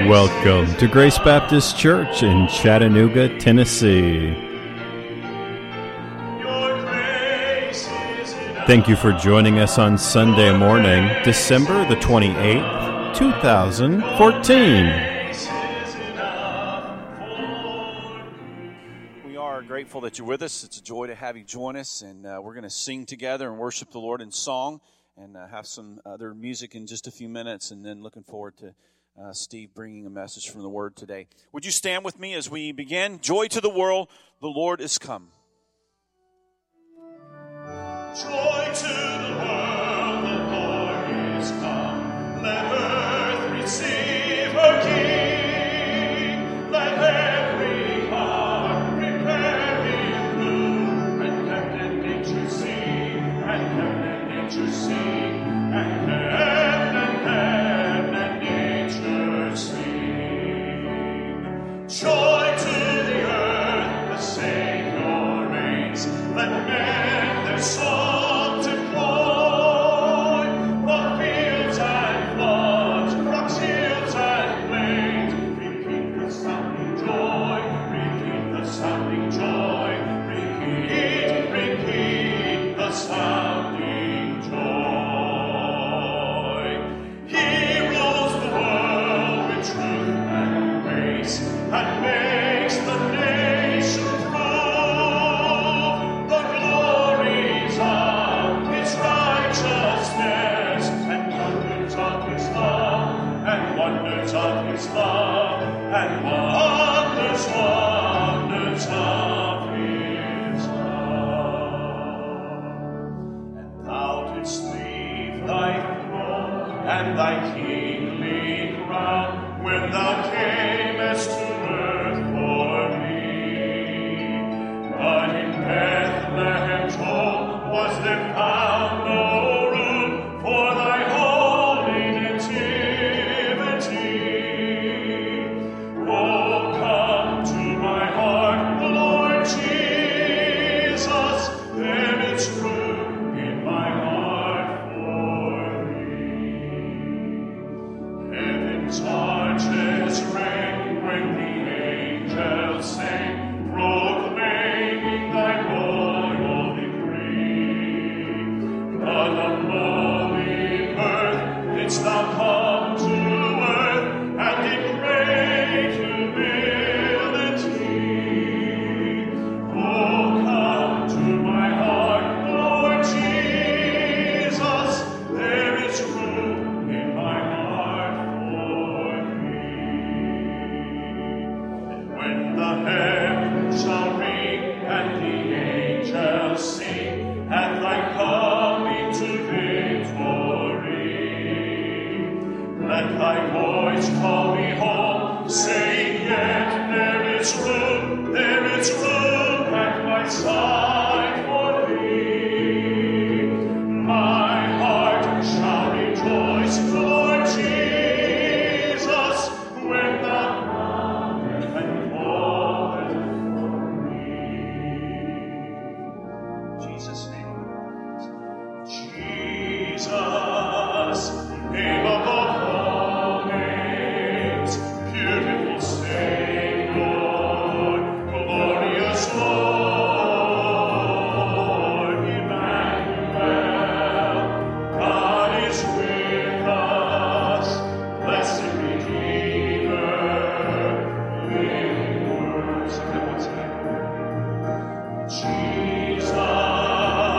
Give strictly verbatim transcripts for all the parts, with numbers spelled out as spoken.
Welcome to Grace Baptist Church in Chattanooga, Tennessee. Thank you for joining us on Sunday morning, December the twenty-eighth, two thousand fourteen. We are grateful that you're with us. It's a joy to have you join us, and uh, we're going to sing together and worship the Lord in song and uh, have some other music in just a few minutes, and then looking forward to Uh, Steve bringing a message from the Word today. Would you stand with me as we begin? Joy to the world, the Lord is come. Joy to the world, the Lord is come. Let earth receive her King. Let every heart prepare in bloom. And heaven and nature sing, and heaven and nature sing, and heaven and heaven and nature sing. Joy to the earth, the Savior reigns. Let men their song deploy. For fields and floods, rocks, hills and plains, repeat the sounding joy, repeat the sounding joy, repeat, repeat the sounding joy. He rules the world with truth and grace, and makes the nation prove the glories of his righteousness, and wonders of his love, and wonders of his love, and wonders, wonders of his love. And thou didst leave thy throne and thy kingly crown when thou camest to earth for me. But in Bethlehem's home was there found no room for thy holy nativity. Oh, come to my heart, Lord Jesus, there is room in my heart for thee. Heaven's arches rang when the angels sang, proclaiming thy royal decree. But of lowly birth didst thou come to earth, and in great humility. Oh, come to my heart, Lord Jesus, there is room in my heart for thee. And when the heavens shall ring and the angels sing at thy coming to victory, let thy voice call me home, saying, yet there is room, there is room at my side for thee. My heart shall rejoice, Lord Jesus, when thou comest and callest for me. Jesus' name. Jesus, name above all names, beautiful Savior, glorious Lord, Emmanuel, God is with us, blessed Redeemer, living Word. Sing that once again. Jesus,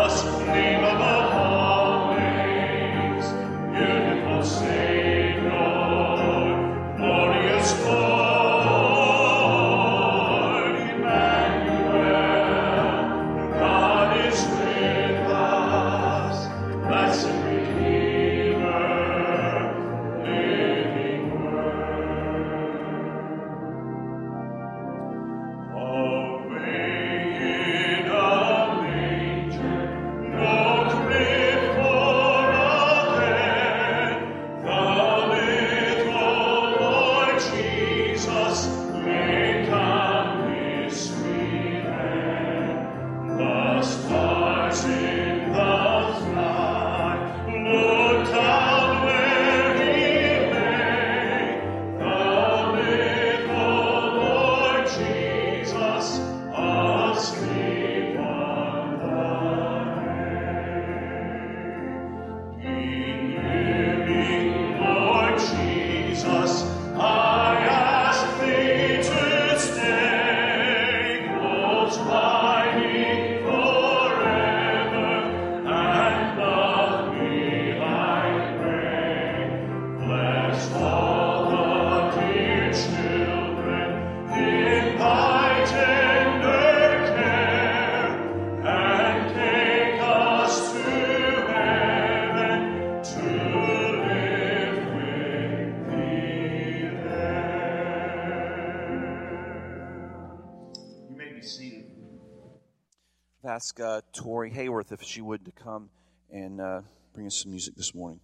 ask uh, Tori Hayworth if she would to come and uh, bring us some music this morning.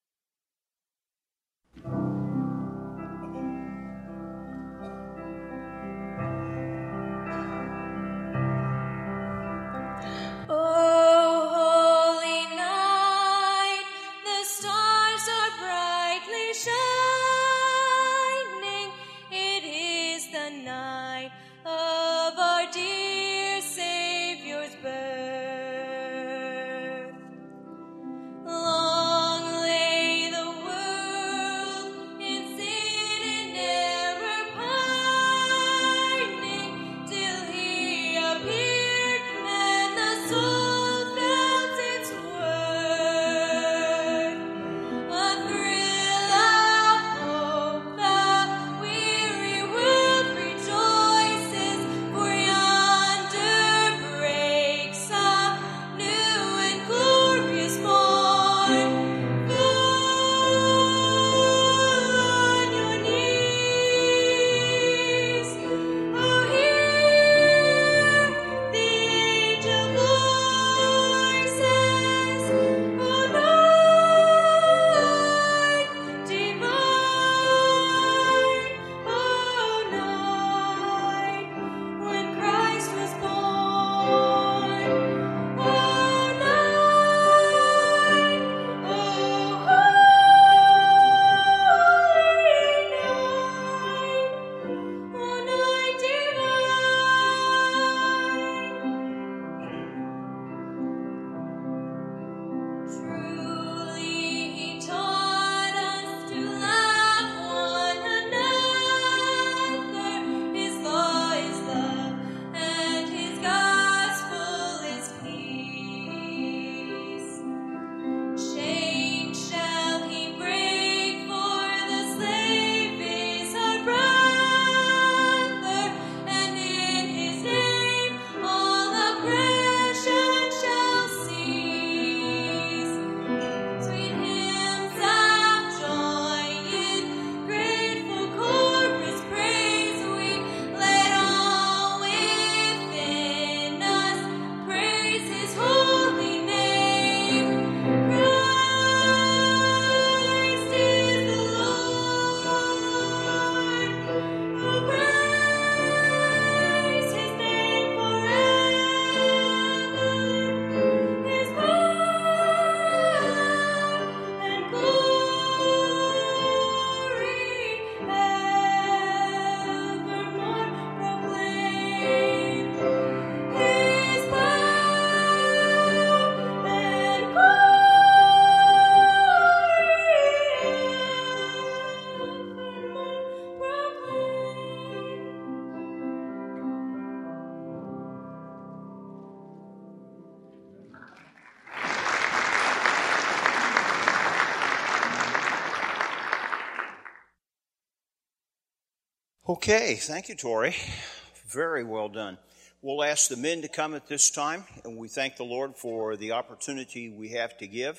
Okay, thank you, Tori. Very well done. We'll ask the men to come at this time, and we thank the Lord for the opportunity we have to give.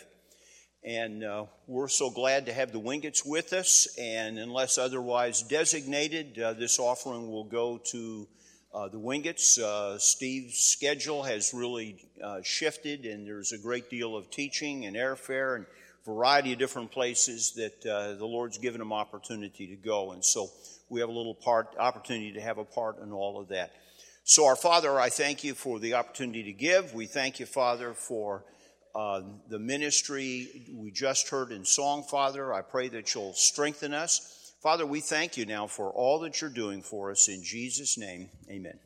And uh, we're so glad to have the Wingets with us, and unless otherwise designated, uh, this offering will go to uh, the Wingets. Uh, Steve's schedule has really uh, shifted, and there's a great deal of teaching and airfare and variety of different places that uh, the Lord's given him opportunity to go. And so we have a little part opportunity to have a part in all of that. So our Father, I thank you for the opportunity to give. We thank you, Father, for uh, the ministry we just heard in song, Father. I pray that you'll strengthen us. Father, we thank you now for all that you're doing for us. In Jesus' name, amen.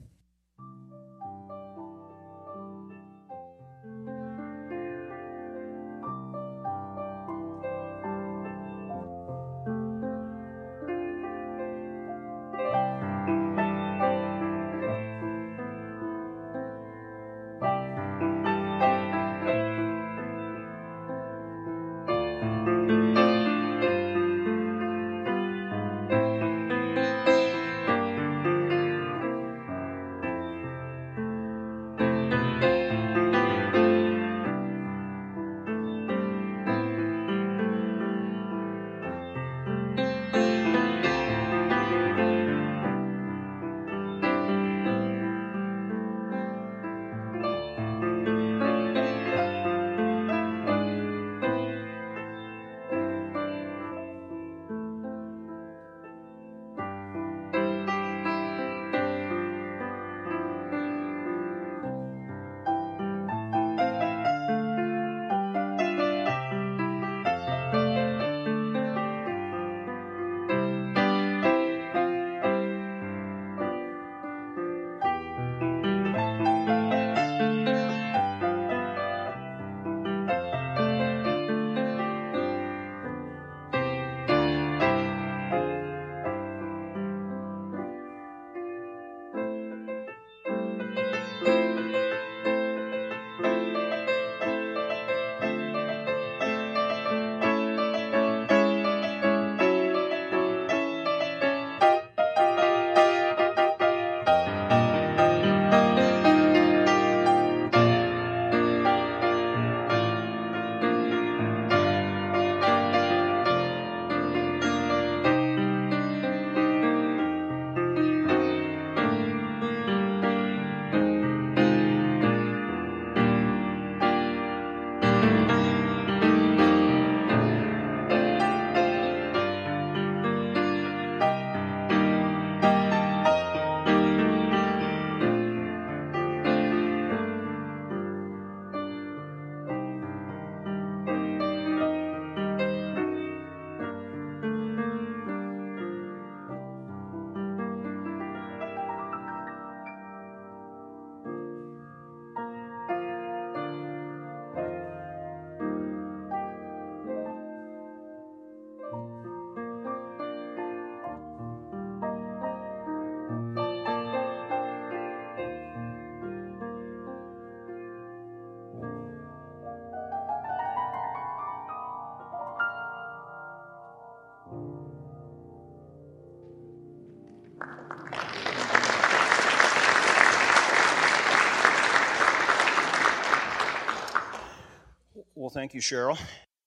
Well, thank you, Cheryl.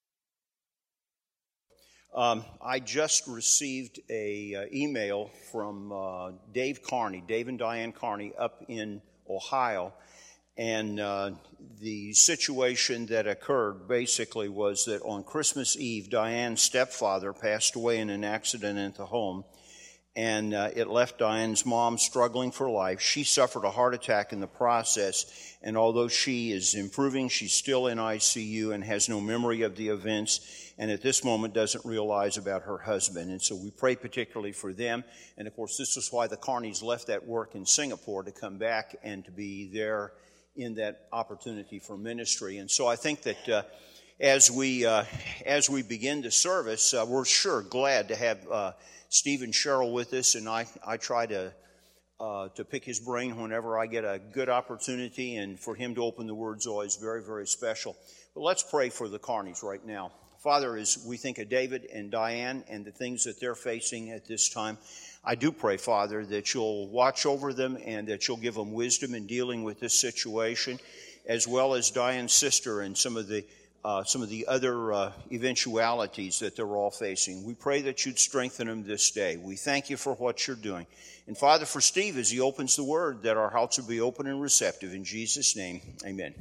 Um, I just received a uh, email from uh, Dave Carney, Dave and Diane Carney, up in Ohio, and uh, the situation that occurred basically was that on Christmas Eve, Diane's stepfather passed away in an accident at the home, and uh, it left Diane's mom struggling for life. She suffered a heart attack in the process, and although she is improving, she's still in I C U and has no memory of the events, and at this moment doesn't realize about her husband. And so we pray particularly for them. And of course, this is why the Carneys left that work in Singapore to come back and to be there in that opportunity for ministry. And so I think that uh, as we uh, as we begin the service, uh, we're sure glad to have uh, Steve and Cheryl with us, and I, I try to uh, to pick his brain whenever I get a good opportunity, and for him to open the Word's always very, very special. But let's pray for the Carneys right now. Father, as we think of David and Diane and the things that they're facing at this time, I do pray, Father, that you'll watch over them and that you'll give them wisdom in dealing with this situation, as well as Diane's sister and some of the Uh, some of the other uh, eventualities that they're all facing. We pray that you'd strengthen them this day. We thank you for what you're doing. And Father, for Steve, as he opens the Word, that our hearts will be open and receptive. In Jesus' name, amen.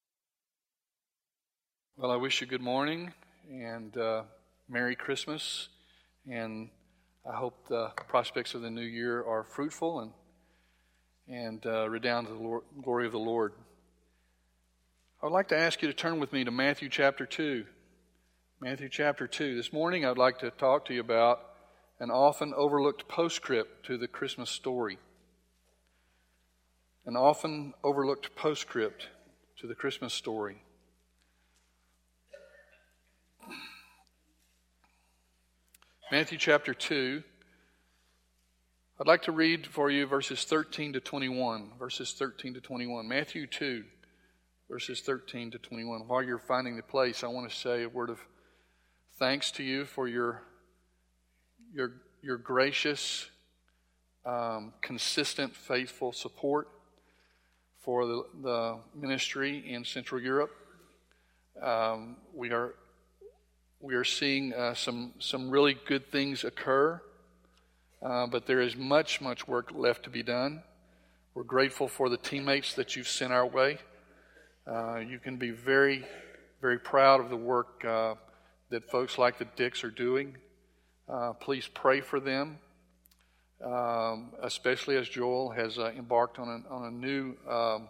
Well, I wish you good morning and uh, Merry Christmas. And I hope the prospects of the new year are fruitful and, and uh, redound to the Lord, glory of the Lord. I would like to ask you to turn with me to Matthew chapter two. Matthew chapter two. This morning I'd like to talk to you about an often overlooked postscript to the Christmas story. An often overlooked postscript to the Christmas story. Matthew chapter two. I'd like to read for you verses thirteen to twenty-one. Verses thirteen to twenty-one. Matthew two. Verses thirteen to twenty-one. While you're finding the place, I want to say a word of thanks to you for your your your gracious, um, consistent, faithful support for the, the ministry in Central Europe. Um, we are we are seeing uh, some some really good things occur, uh, but there is much much work left to be done. We're grateful for the teammates that you've sent our way. Uh, you can be very, very proud of the work uh, that folks like the Dicks are doing. Uh, please pray for them, um, especially as Joel has uh, embarked on a, on a new um,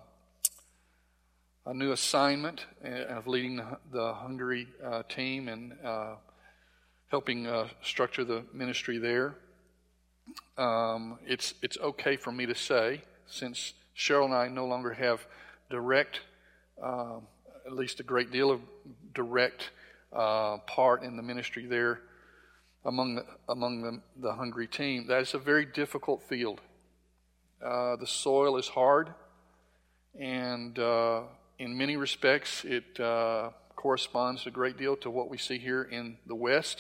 a new assignment of leading the, the Hungary uh, team and uh, helping uh, structure the ministry there. Um, it's it's okay for me to say, since Cheryl and I no longer have direct Uh, at least a great deal of direct uh, part in the ministry there among the, among the, the Hungary team. That is a very difficult field. Uh, the soil is hard, and uh, in many respects it uh, corresponds a great deal to what we see here in the West.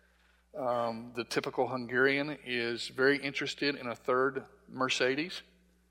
Um, the typical Hungarian is very interested in a third Mercedes.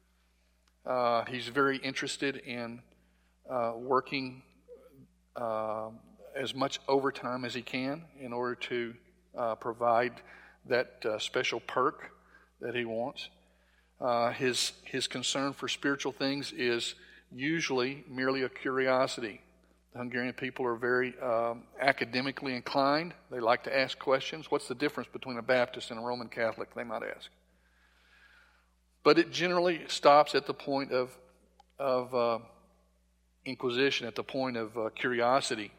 Uh, he's very interested in Uh, working uh, as much overtime as he can in order to uh, provide that uh, special perk that he wants. Uh, his his concern for spiritual things is usually merely a curiosity. The Hungarian people are very um, academically inclined. They like to ask questions. What's the difference between a Baptist and a Roman Catholic, they might ask. But it generally stops at the point of of uh, inquisition, at the point of uh, curiosity.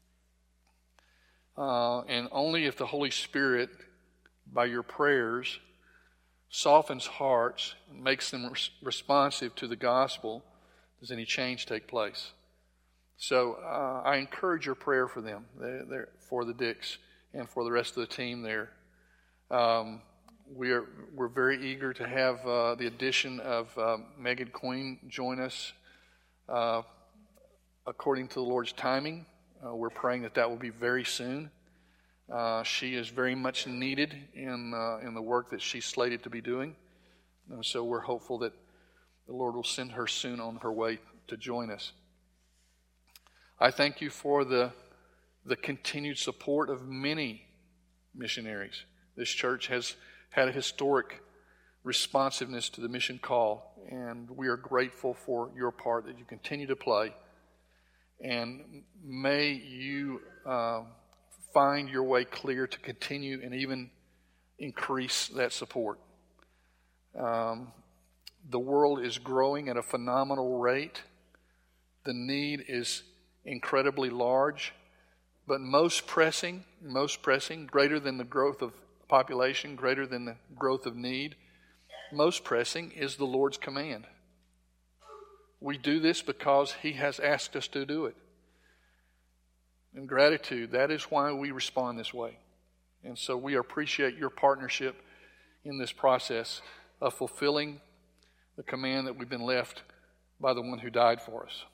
Uh, and only if the Holy Spirit, by your prayers, softens hearts and makes them res- responsive to the gospel, does any change take place. So uh, I encourage your prayer for them, they're, they're, for the Dicks, and for the rest of the team there. Um, we are, we're very eager to have uh, the addition of uh, Megan Queen join us uh, according to the Lord's timing. Uh, we're praying that that will be very soon. Uh, she is very much needed in uh, in the work that she's slated to be doing. And so we're hopeful that the Lord will send her soon on her way to join us. I thank you for the, the continued support of many missionaries. This church has had a historic responsiveness to the mission call, and we are grateful for your part that you continue to play. And may you uh, find your way clear to continue and even increase that support. Um, the world is growing at a phenomenal rate. The need is incredibly large, but most pressing, most pressing, greater than the growth of population, greater than the growth of need, most pressing is the Lord's command. We do this because He has asked us to do it. In gratitude, that is why we respond this way. And so we appreciate your partnership in this process of fulfilling the command that we've been left by the one who died for us.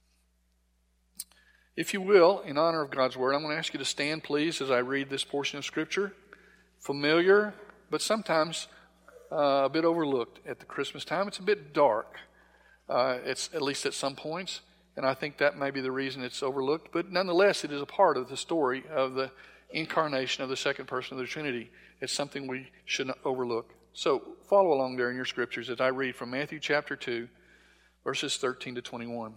If you will, in honor of God's Word, I'm going to ask you to stand, please, as I read this portion of Scripture. Familiar, but sometimes uh, a bit overlooked at the Christmas time. It's a bit dark, uh, it's at least at some points, and I think that may be the reason it's overlooked. But nonetheless, it is a part of the story of the incarnation of the second person of the Trinity. It's something we shouldn't overlook. So follow along there in your Scriptures as I read from Matthew chapter two, verses thirteen to twenty-one.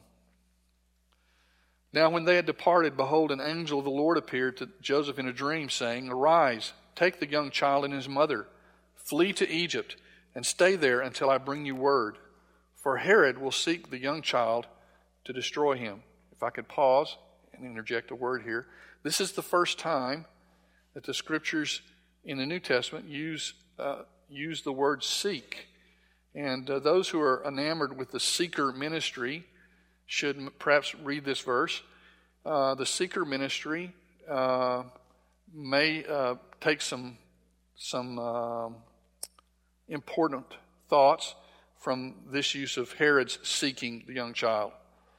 Now when they had departed, behold, an angel of the Lord appeared to Joseph in a dream, saying, Arise, take the young child and his mother, flee to Egypt, and stay there until I bring you word. For Herod will seek the young child to destroy him. If I could pause and interject a word here. This is the first time that the Scriptures in the New Testament use, uh, use the word seek. And uh, those who are enamored with the seeker ministry should perhaps read this verse. Uh, the seeker ministry uh, may uh, take some some uh, important thoughts from this use of Herod's seeking the young child.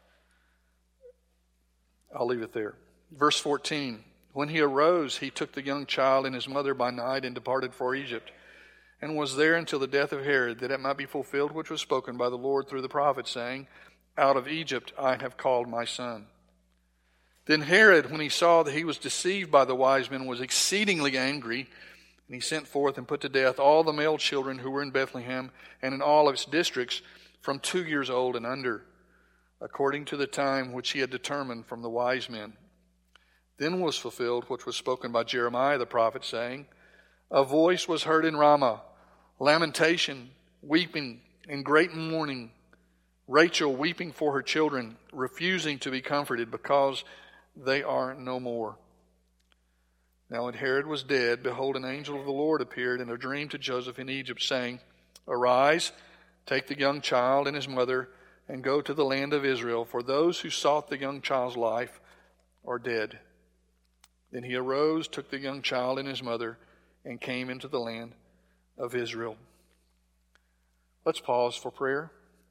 I'll leave it there. Verse fourteen, when he arose, he took the young child and his mother by night and departed for Egypt, and was there until the death of Herod, that it might be fulfilled which was spoken by the Lord through the prophet, saying, Out of Egypt I have called my son. Then Herod, when he saw that he was deceived by the wise men, was exceedingly angry, and he sent forth and put to death all the male children who were in Bethlehem and in all of its districts from two years old and under, according to the time which he had determined from the wise men. Then was fulfilled which was spoken by Jeremiah the prophet, saying, A voice was heard in Ramah, lamentation, weeping, and great mourning, Rachel weeping for her children, refusing to be comforted because they are no more. Now when Herod was dead, behold, an angel of the Lord appeared in a dream to Joseph in Egypt, saying, Arise, take the young child and his mother, and go to the land of Israel, for those who sought the young child's life are dead. Then he arose, took the young child and his mother, and came into the land of Israel. Let's pause for prayer.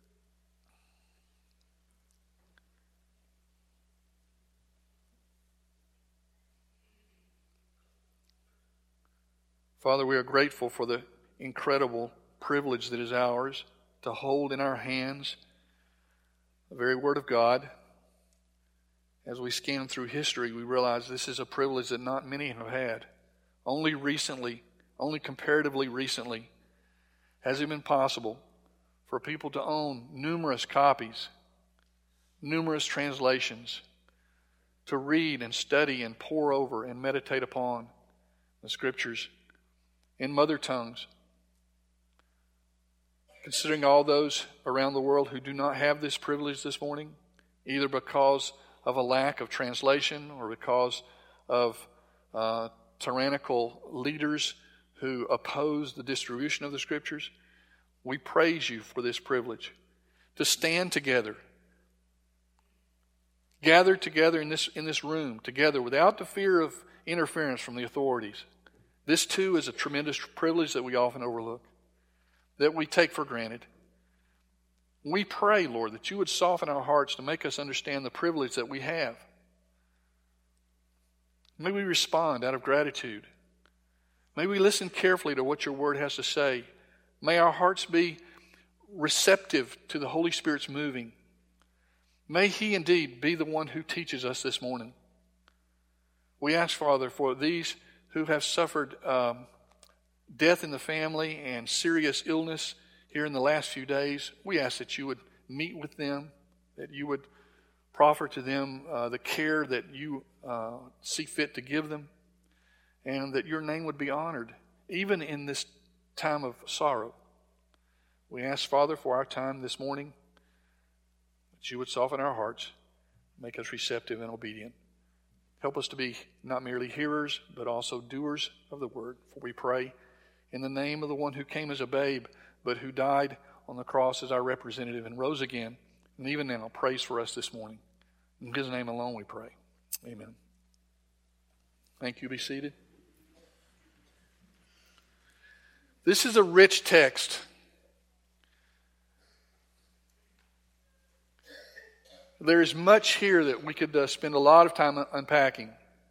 Father, we are grateful for the incredible privilege that is ours to hold in our hands the very Word of God. As we scan through history, we realize this is a privilege that not many have had. Only recently, only comparatively recently, has it been possible for people to own numerous copies, numerous translations, to read and study and pore over and meditate upon the Scriptures in mother tongues. Considering all those around the world who do not have this privilege this morning, either because of a lack of translation or because of uh, tyrannical leaders who oppose the distribution of the Scriptures, we praise you for this privilege to stand together, gathered together in this in this room, together without the fear of interference from the authorities. This too is a tremendous privilege that we often overlook, that we take for granted. We pray, Lord, that you would soften our hearts to make us understand the privilege that we have. May we respond out of gratitude. May we listen carefully to what your word has to say. May our hearts be receptive to the Holy Spirit's moving. May He indeed be the one who teaches us this morning. We ask, Father, for these who have suffered um, death in the family and serious illness here in the last few days. We ask that you would meet with them, that you would proffer to them uh, the care that you uh, see fit to give them, and that your name would be honored, even in this time of sorrow. We ask, Father, for our time this morning, that you would soften our hearts, make us receptive and obedient. Help us to be not merely hearers, but also doers of the word. For we pray in the name of the one who came as a babe, but who died on the cross as our representative and rose again, and even now prays for us this morning. In His name alone we pray. Amen. Thank you. Be seated. This is a rich text. There is much here that we could uh, spend a lot of time unpacking.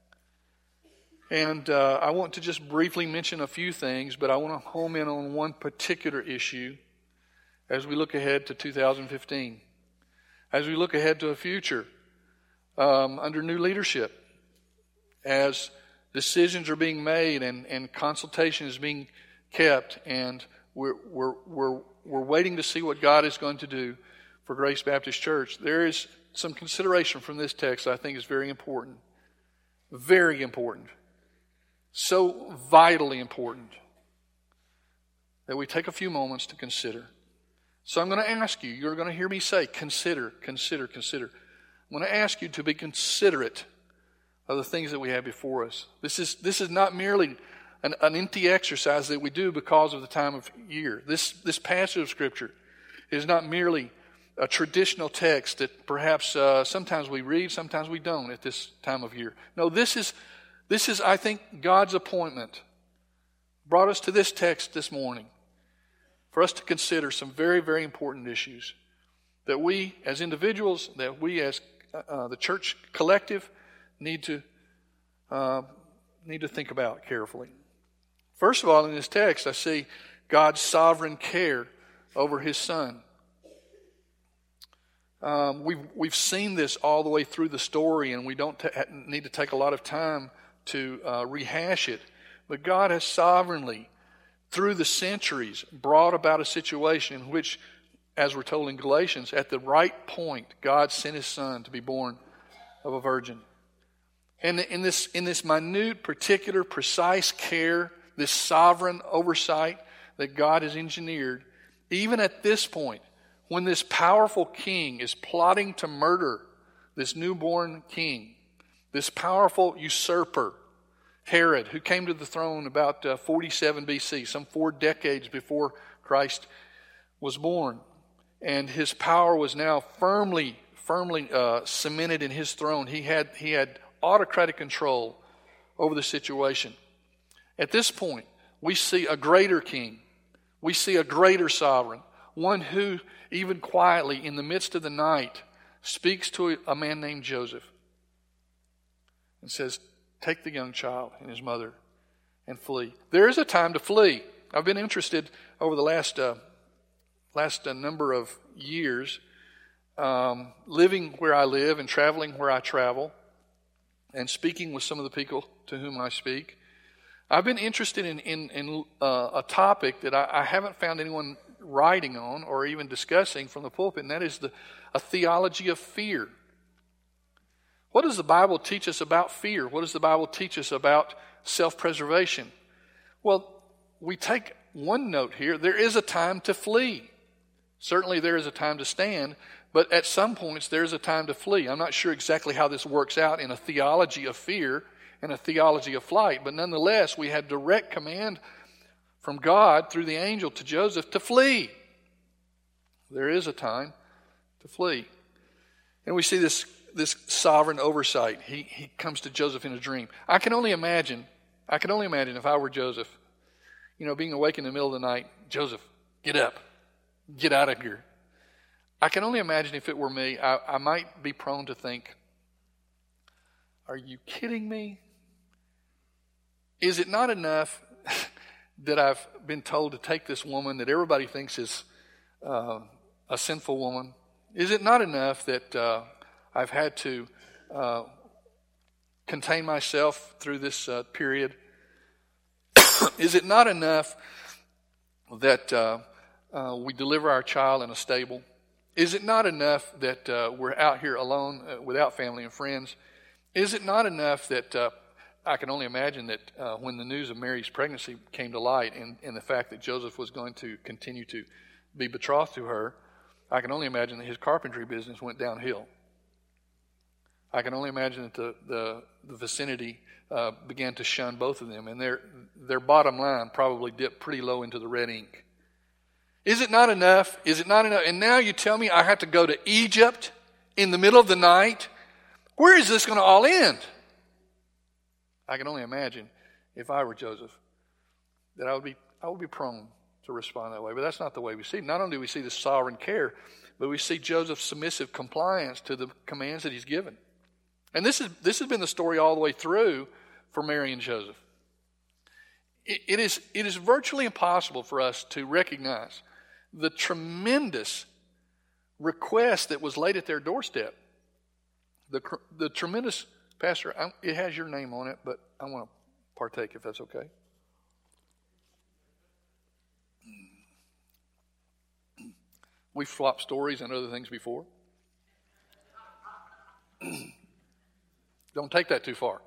And uh, I want to just briefly mention a few things, but I want to home in on one particular issue as we look ahead to two thousand fifteen. As we look ahead to a future um, under new leadership, as decisions are being made and, and consultation is being kept, and we're, we're, we're, we're waiting to see what God is going to do for Grace Baptist Church. There is some consideration from this text I think is very important. Very important. So vitally important that we take a few moments to consider. So I'm going to ask you, you're going to hear me say, consider, consider, consider. I'm going to ask you to be considerate of the things that we have before us. This is, this is not merely an, an empty exercise that we do because of the time of year. This, this passage of Scripture is not merely a traditional text that perhaps uh, sometimes we read, sometimes we don't at this time of year. No, this is, this is, I think, God's appointment. Brought us to this text this morning for us to consider some very, very important issues that we as individuals, that we as uh, the church collective need to uh, need to think about carefully. First of all, in this text, I see God's sovereign care over His Son. Um, we've, we've seen this all the way through the story, and we don't t- need to take a lot of time to uh, rehash it. But God has sovereignly, through the centuries, brought about a situation in which, as we're told in Galatians, at the right point, God sent His Son to be born of a virgin. And in this, in this minute, particular, precise care, this sovereign oversight that God has engineered, even at this point, when this powerful king is plotting to murder this newborn king, this powerful usurper, Herod, who came to the throne about uh, forty-seven B C, some four decades before Christ was born. And his power was now firmly, firmly uh, cemented in his throne. He had, he had autocratic control over the situation. At this point, we see a greater king. We see a greater sovereign, one who, even quietly, in the midst of the night, speaks to a man named Joseph and says, take the young child and his mother and flee. There is a time to flee. I've been interested over the last uh, last uh, number of years, um, living where I live and traveling where I travel, and speaking with some of the people to whom I speak. I've been interested in, in, in uh, a topic that I, I haven't found anyone writing on or even discussing from the pulpit, and that is the a theology of fear. What does the Bible teach us about fear? What does the Bible teach us about self-preservation? Well, we take one note here. There is a time to flee. Certainly there is a time to stand, but at some points there is a time to flee. I'm not sure exactly how this works out in a theology of fear and a theology of flight, but nonetheless we had direct command from God through the angel to Joseph to flee. There is a time to flee. And we see this, this sovereign oversight. He, he comes to Joseph in a dream. I can only imagine, I can only imagine if I were Joseph, you know, being awake in the middle of the night, Joseph, get up, get out of here. I can only imagine if it were me, I, I might be prone to think, are you kidding me? Is it not enough that I've been told to take this woman that everybody thinks is uh, a sinful woman, Is it not enough that uh, I've had to uh, contain myself through this uh, period? Is it not enough that uh, uh, we deliver our child in a stable? Is it not enough that uh, we're out here alone uh, without family and friends? Is it not enough that uh, I can only imagine that uh, when the news of Mary's pregnancy came to light and, and the fact that Joseph was going to continue to be betrothed to her, I can only imagine that his carpentry business went downhill. I can only imagine that the, the, the vicinity uh, began to shun both of them, and their, their bottom line probably dipped pretty low into the red ink. Is it not enough? Is it not enough? And now you tell me I have to go to Egypt in the middle of the night? Where is this going to all end? I can only imagine if I were Joseph that I would be I would be prone to respond that way. But that's not the way we see it. Not only do we see the sovereign care, but we see Joseph's submissive compliance to the commands that he's given. And this is this has been the story all the way through for Mary and Joseph. It, it is it is virtually impossible for us to recognize the tremendous request that was laid at their doorstep. The the tremendous, Pastor, I, it has your name on it, but I want to partake if that's okay. We've swapped stories and other things before. Don't take that too far.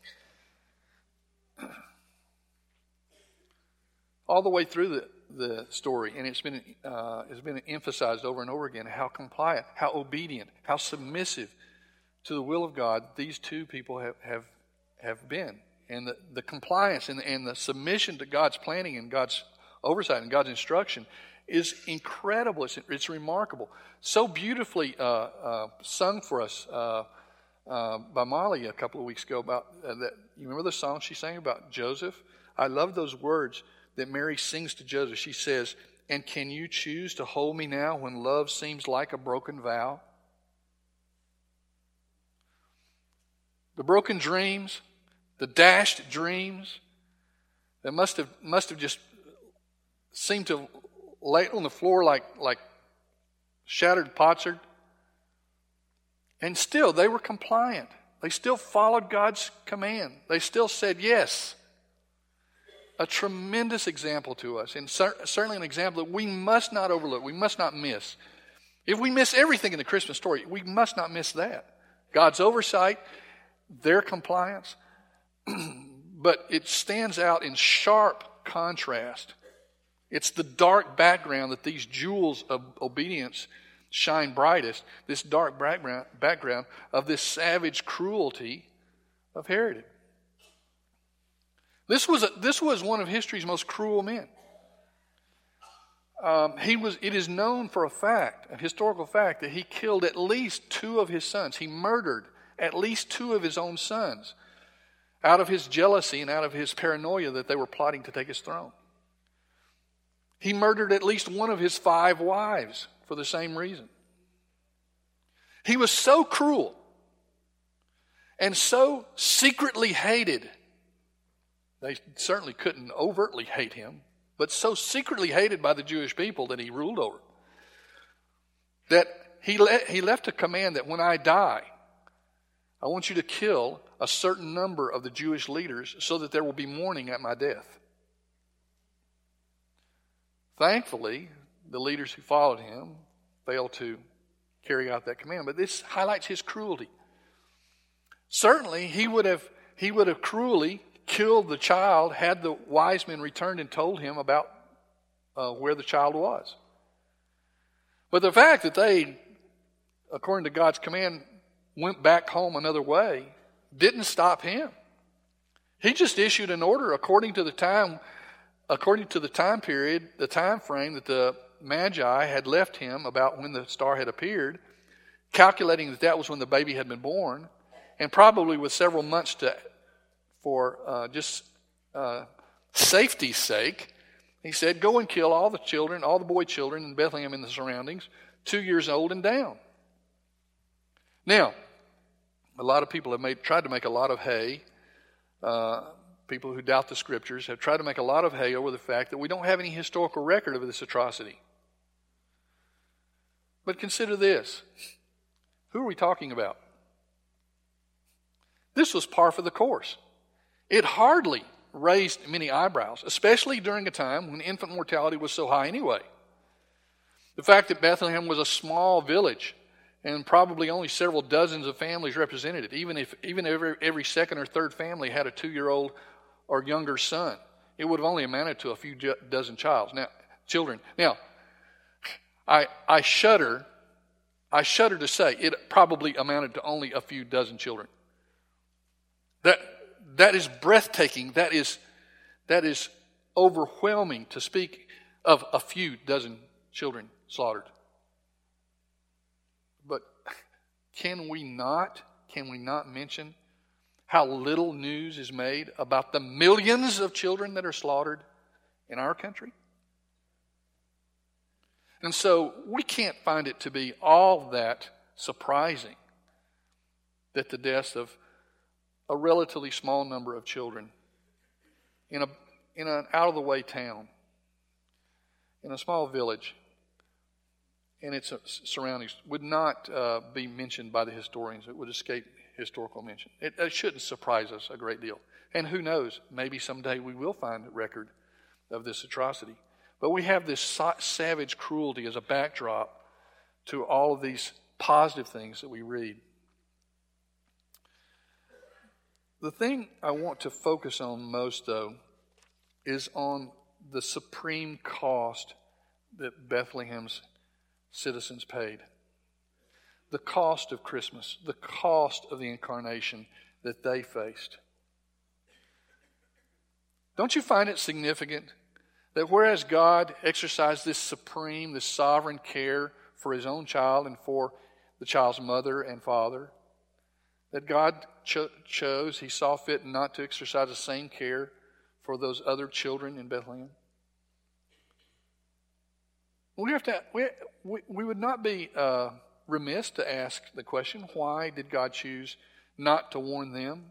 All the way through the, the story, and it's been uh, it's been emphasized over and over again how compliant, how obedient, how submissive to the will of God these two people have have, have been. And the, the compliance and the, and the submission to God's planning and God's oversight and God's instruction is incredible. It's, it's remarkable. So beautifully uh, uh, sung for us uh, uh, by Molly a couple of weeks ago about uh, that. You remember the song she sang about Joseph? I love those words that Mary sings to Joseph. She says, "And can you choose to hold me now when love seems like a broken vow?" The broken dreams, the dashed dreams that must have must have just seemed to lay on the floor like, like shattered potsherd. And still, they were compliant. They still followed God's command. They still said yes. A tremendous example to us, and cer- certainly an example that we must not overlook, we must not miss. If we miss everything in the Christmas story, we must not miss that. God's oversight, their compliance, but it stands out in sharp contrast. It's the dark background that these jewels of obedience shine brightest, this dark background, background of this savage cruelty of Herod. This was a, this was one of history's most cruel men. Um, he was. It is known for a fact, a historical fact, that he killed at least two of his sons. He murdered at least two of his own sons out of his jealousy and out of his paranoia that they were plotting to take his throne. He murdered at least one of his five wives for the same reason. He was so cruel and so secretly hated. They certainly couldn't overtly hate him, but so secretly hated by the Jewish people that he ruled over, that he, le- he left a command that when I die, I want you to kill a certain number of the Jewish leaders so that there will be mourning at my death. Thankfully, the leaders who followed him failed to carry out that command, but this highlights his cruelty. Certainly, he would have he would have cruelly killed the child had the wise men returned and told him about uh, where the child was. But the fact that they, according to God's command, went back home another way didn't stop him. He just issued an order according to the time, according to the time period, the time frame that the Magi had left him about when the star had appeared, calculating that that was when the baby had been born, and probably with several months to for uh, just uh, safety's sake, he said, go and kill all the children, all the boy children in Bethlehem and the surroundings, two years old and down. Now, a lot of people have made, tried to make a lot of hay. Uh, people who doubt the Scriptures have tried to make a lot of hay over the fact that we don't have any historical record of this atrocity. But consider this. Who are we talking about? This was par for the course. It hardly raised many eyebrows, especially during a time when infant mortality was so high anyway. The fact that Bethlehem was a small village and probably only several dozens of families represented, even if even every, every second or third family had a two-year-old or younger son, it would have only amounted to a few dozen childs. Now, children. Now, I I shudder, I shudder to say it probably amounted to only a few dozen children. That that is breathtaking. That is that is overwhelming to speak of a few dozen children slaughtered. But can we not, can we not mention how little news is made about the millions of children that are slaughtered in our country? And so we can't find it to be all that surprising that the deaths of a relatively small number of children in a in an out-of-the-way town, in a small village, and its surroundings would not uh, be mentioned by the historians. It would escape historical mention. It, it shouldn't surprise us a great deal. And who knows, maybe someday we will find a record of this atrocity. But we have this sa- savage cruelty as a backdrop to all of these positive things that we read. The thing I want to focus on most, though, is on the supreme cost that Bethlehem's citizens paid. The cost of Christmas, the cost of the incarnation that they faced. Don't you find it significant that whereas God exercised this supreme, this sovereign care for his own child and for the child's mother and father, that God cho- chose, he saw fit not to exercise the same care for those other children in Bethlehem? We have to. We we, we would not be uh, remiss to ask the question: why did God choose not to warn them?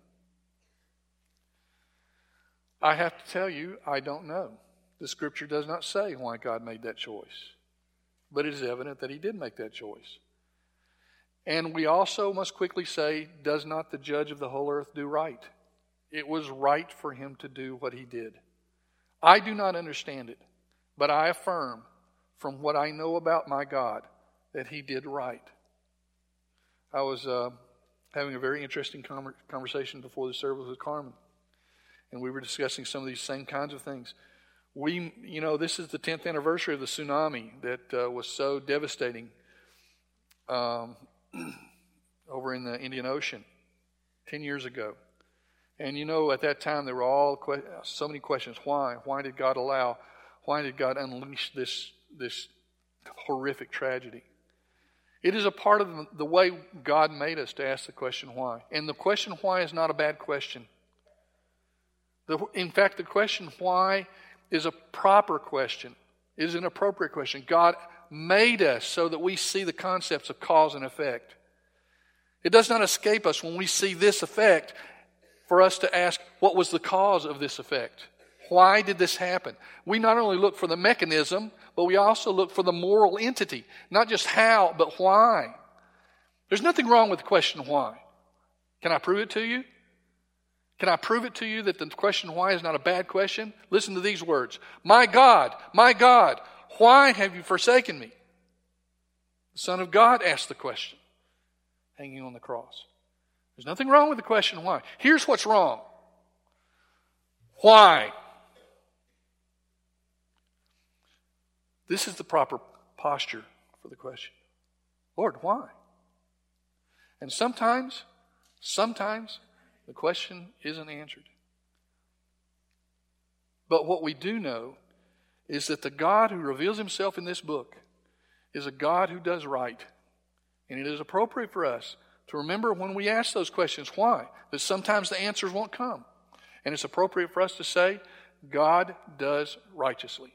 I have to tell you, I don't know. The Scripture does not say why God made that choice, but it is evident that He did make that choice. And we also must quickly say, does not the Judge of the whole earth do right? It was right for Him to do what He did. I do not understand it, but I affirm from what I know about my God that He did right. I was uh, having a very interesting com- conversation before the service with Carmen, and we were discussing some of these same kinds of things. We, you know, this is the tenth anniversary of the tsunami that uh, was so devastating um, over in the Indian Ocean ten years ago. And you know, at that time there were all que- so many questions. Why? Why did God allow? Why did God unleash this this horrific tragedy? It is a part of the way God made us to ask the question why. And the question why is not a bad question. The, in fact, the question why is a proper question, is an appropriate question. God made us so that we see the concepts of cause and effect. It does not escape us when we see this effect for us to ask, what was the cause of this effect? Why did this happen? We not only look for the mechanism, but we also look for the moral entity. Not just how, but why. There's nothing wrong with the question why. Can I prove it to you? Can I prove it to you that the question why is not a bad question? Listen to these words. My God, my God, why have you forsaken me? The Son of God asked the question, hanging on the cross. There's nothing wrong with the question why. Here's what's wrong. Why? This is the proper posture for the question. Lord, why? And sometimes, sometimes the question isn't answered. But what we do know is that the God who reveals Himself in this book is a God who does right. And it is appropriate for us to remember when we ask those questions, why? That sometimes the answers won't come. And it's appropriate for us to say, God does righteously.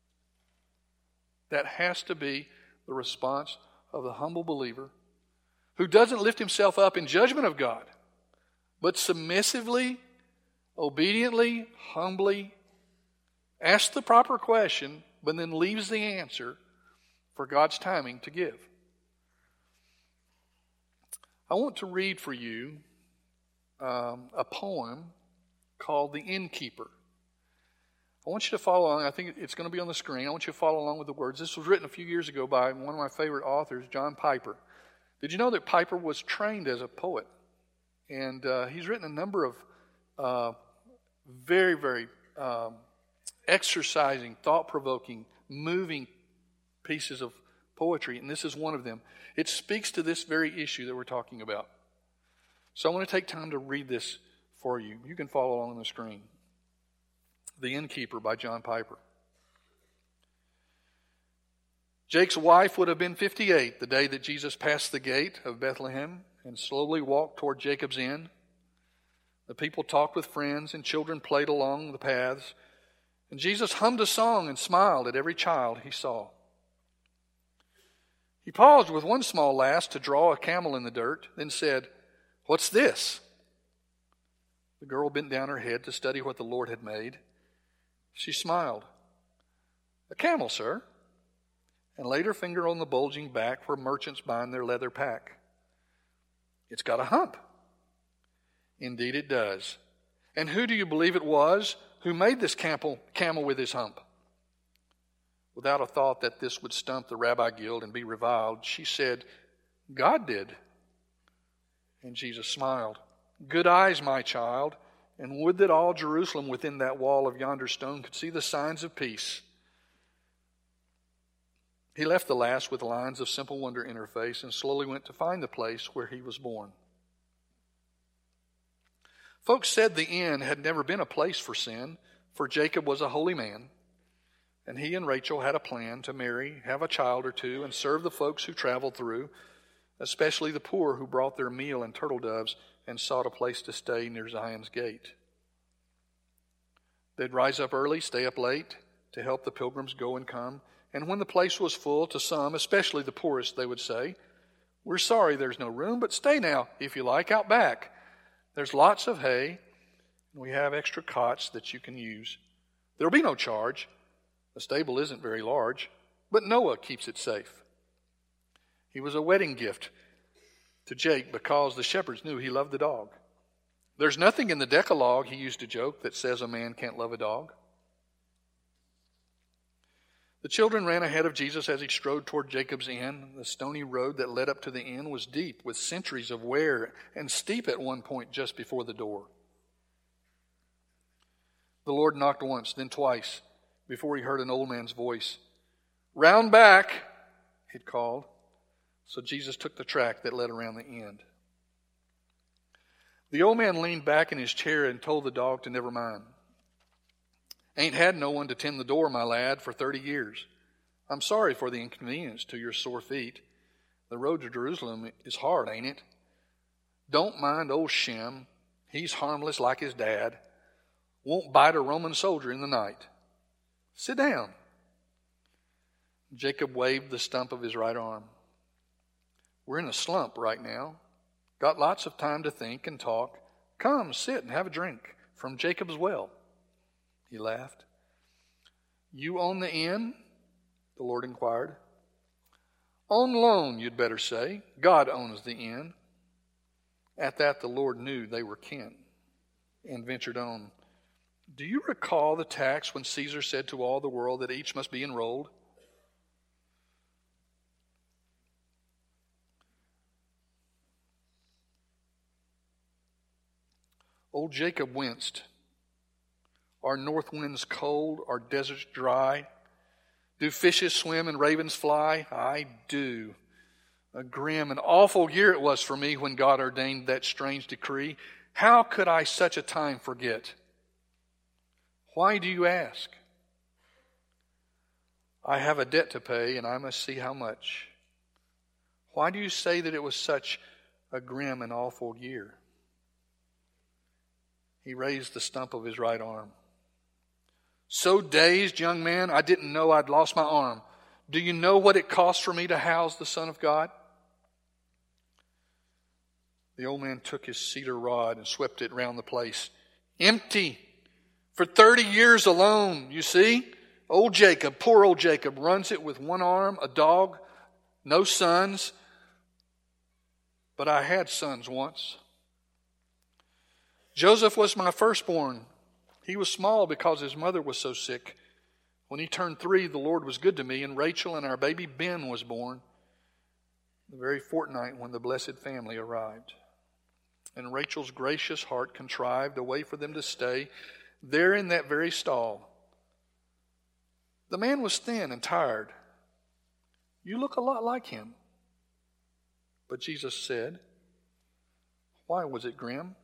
That has to be the response of the humble believer who doesn't lift himself up in judgment of God, but submissively, obediently, humbly asks the proper question, but then leaves the answer for God's timing to give. I want to read for you um, a poem called The Innkeeper. I want you to follow along. I think it's going to be on the screen. I want you to follow along with the words. This was written a few years ago by one of my favorite authors, John Piper. Did you know that Piper was trained as a poet? And uh, he's written a number of uh, very, very um, exercising, thought-provoking, moving pieces of poetry, and this is one of them. It speaks to this very issue that we're talking about. So I want to take time to read this for you. You can follow along on the screen. The Innkeeper by John Piper. Jake's wife would have been fifty-eight the day that Jesus passed the gate of Bethlehem and slowly walked toward Jacob's inn. The people talked with friends and children played along the paths, and Jesus hummed a song and smiled at every child he saw. He paused with one small lass to draw a camel in the dirt, then said, "What's this?" The girl bent down her head to study what the Lord had made. She smiled. "A camel, sir," and laid her finger on the bulging back where merchants bind their leather pack. "It's got a hump." "Indeed it does. And who do you believe it was who made this camel, camel with his hump?" Without a thought that this would stump the Rabbi Guild and be reviled, she said, "God did." And Jesus smiled. "Good eyes, my child, and would that all Jerusalem within that wall of yonder stone could see the signs of peace." He left the lass with lines of simple wonder in her face and slowly went to find the place where he was born. Folks said the inn had never been a place for sin, for Jacob was a holy man, and he and Rachel had a plan to marry, have a child or two, and serve the folks who traveled through, especially the poor who brought their meal and turtle doves and sought a place to stay near Zion's gate. They'd rise up early, stay up late, to help the pilgrims go and come, and when the place was full, to some, especially the poorest, they would say, "We're sorry there's no room, but stay now, if you like, out back. There's lots of hay, and we have extra cots that you can use. There'll be no charge. The stable isn't very large, but Noah keeps it safe." He was a wedding gift to Jake because the shepherds knew he loved the dog. "There's nothing in the Decalogue," he used to joke, "that says a man can't love a dog." The children ran ahead of Jesus as he strode toward Jacob's inn. The stony road that led up to the inn was deep with centuries of wear and steep at one point just before the door. The Lord knocked once, then twice, before he heard an old man's voice. "Round back," he'd called. So Jesus took the track that led around the end. The old man leaned back in his chair and told the dog to never mind. "Ain't had no one to tend the door, my lad, for thirty years. I'm sorry for the inconvenience to your sore feet. The road to Jerusalem is hard, ain't it? Don't mind old Shem. He's harmless like his dad. Won't bite a Roman soldier in the night. Sit down." Jacob waved the stump of his right arm. "We're in a slump right now. Got lots of time to think and talk. Come, sit and have a drink from Jacob's well." He laughed. "You own the inn?" the Lord inquired. "On loan, you'd better say. God owns the inn." At that, the Lord knew they were kin and ventured on. "Do you recall the tax when Caesar said to all the world that each must be enrolled? Old Jacob winced. Are north winds cold? Are deserts dry? Do fishes swim and ravens fly? I do. A grim and awful year it was for me when God ordained that strange decree. How could I such a time forget? Why do you ask? I have a debt to pay, and I must see how much. Why do you say that it was such a grim and awful year?" He raised the stump of his right arm. "So dazed, young man, I didn't know I'd lost my arm. Do you know what it cost for me to house the Son of God?" The old man took his cedar rod and swept it round the place. "Empty. For thirty years alone, you see? Old Jacob, poor old Jacob, runs it with one arm, a dog, no sons. but I had sons once. Joseph was my firstborn. He was small because his mother was so sick. When he turned three, the Lord was good to me, and Rachel and our baby Ben was born the very fortnight when the blessed family arrived. And Rachel's gracious heart contrived a way for them to stay there in that very stall. The man was thin and tired. You look a lot like him. But Jesus said, why was it grim?